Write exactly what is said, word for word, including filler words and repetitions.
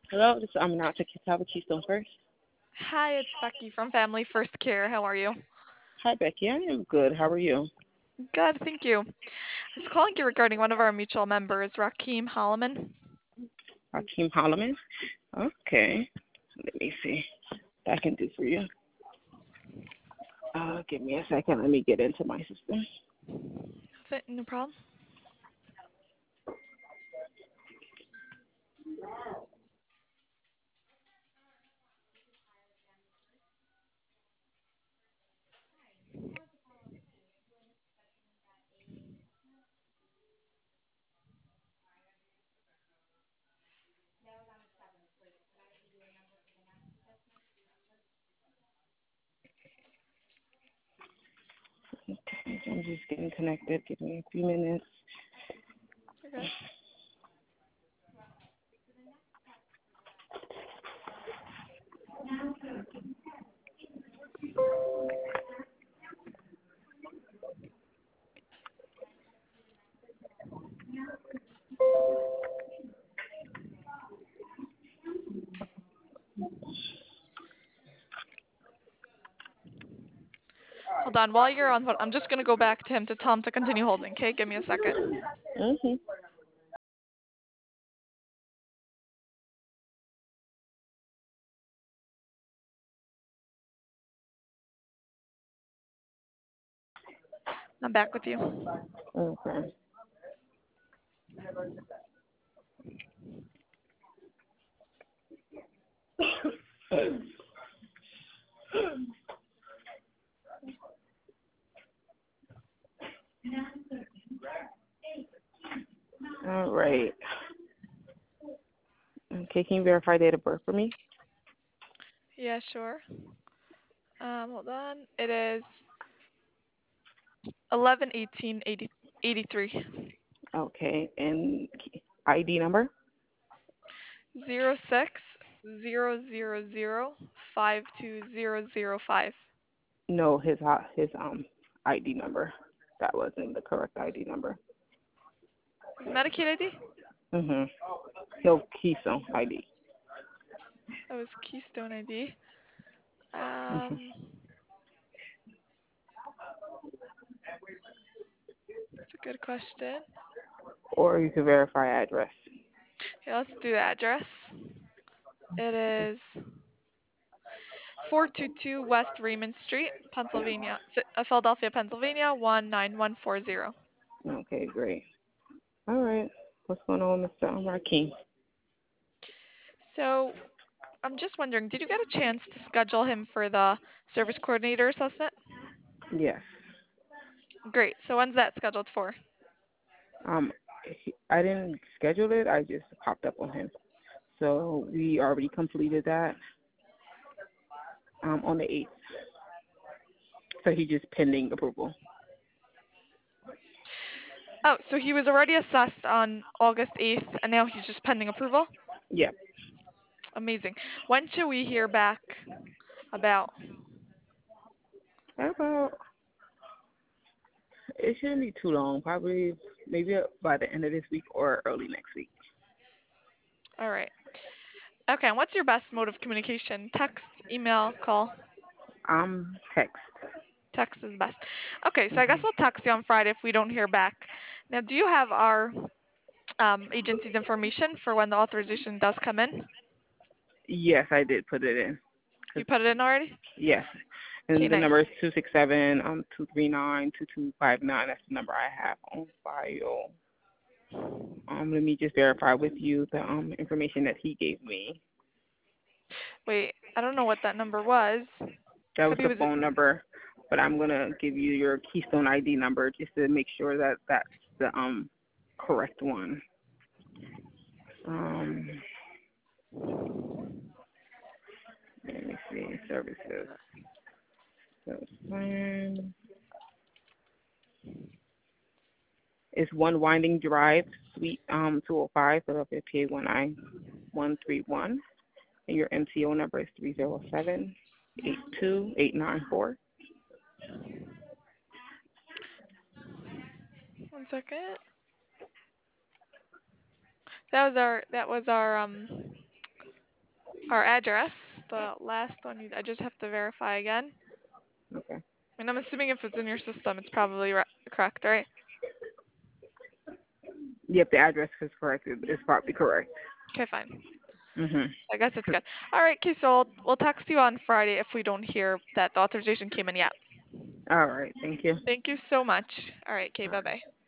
Hello, this is Aminata Kitaba Keystone First. Hi, it's Becky from Family First Care. How are you? Hi, Becky. I am good. How are you? Good, thank you. I was calling you regarding one of our mutual members, Rakeem Holloman. Hakeem Holloman. Okay. Let me see what I can do for you. Uh, give me a second. Let me get into my system. Th- No problem. Okay, so I'm just getting connected. Give me a few minutes. You're good. Hold on. While you're on phone, I'm just gonna go back to him to tell him to continue holding. Okay, give me a second. Mm-hmm. I'm back with you. Okay. All right. Okay, can you verify date of birth for me? Yeah, sure. Um, hold on. It is eleven eighteen eighty eighty-three. Okay, and I D number? Zero six zero zero zero five two zero zero five. No, his ho- his um I D number. That wasn't the correct I D number. His Medicaid I D? Mhm. He'll Keystone I D. That was Keystone I D. Mhm. Um, that's a good question. Or you can verify address. Okay, let's do the address. It is four two two West Raymond Street, Pennsylvania, Ph- uh, Philadelphia, Pennsylvania, one nine one four zero. Okay, great. All right. What's going on, mister Rakeem? So I'm just wondering, did you get a chance to schedule him for the service coordinator assessment? Yes. Great. So when's that scheduled for? Um, he, I didn't schedule it. I just popped up on him. So we already completed that um on the eighth. So he's just pending approval. Oh, so he was already assessed on August eighth, and now he's just pending approval? Yep. Amazing. When should we hear back about? About it shouldn't be too long. Probably maybe by the end of this week or early next week. All right. Okay, and what's your best mode of communication? Text, email, call? Um, text. Text is best. Okay, so I guess Hmm. I'll text you on Friday if we don't hear back. Now, do you have our um, agency's information for when the authorization does come in? Yes, I did put it in. You 'Cause put it in already? yes, Okay, and the nice. number is two six seven um two three nine two two five nine. That's the number I have on file. Um, let me just verify with you the um information that he gave me. Wait, I don't know what that number was. That was Maybe the it was. phone number, but I'm gonna give you your Keystone I D number just to make sure that that's the um correct one. Um, let me see services. Service plan. It's One Winding Drive, Suite um two oh five, Philadelphia, P A one nine one three one, and your M T O number is three zero seven eight two eight nine four. One second. That was our. That was our um our address, the last one, you, I just have to verify again. Okay. And I'm assuming if it's in your system, it's probably re- correct, right? Yep, the address is correct. It- It's probably correct. Okay, fine. Mhm. I guess it's good. All right, okay, so we'll, we'll text you on Friday if we don't hear that the authorization came in yet. All right. Thank you. Thank you so much. All right, okay, All right. bye-bye.